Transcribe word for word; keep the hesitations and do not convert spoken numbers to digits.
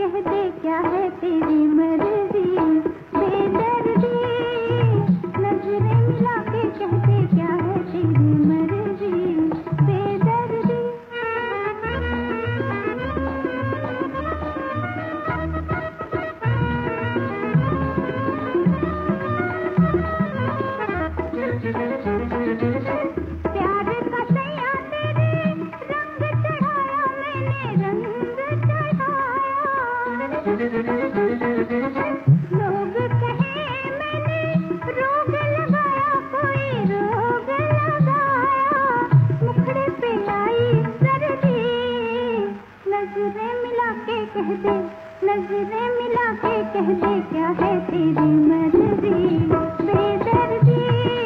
कह दे क्या है तेरी मर्जी, बेदर्दी नजरें मिला के कह दे क्या है तेरी मर्जी, बेदर्दी। प्यार का सैया तेरे रंग चढ़ाया मैंने, रंग चढ़ाया। लोग कहे मैंने रोग लगाया, कोई रोग लगाया। मुखड़े पे आई सर्दी, नजरें मिला के कह दे, नजरें मिला के कह दे क्या है तेरी मर्जी, बेदर्दी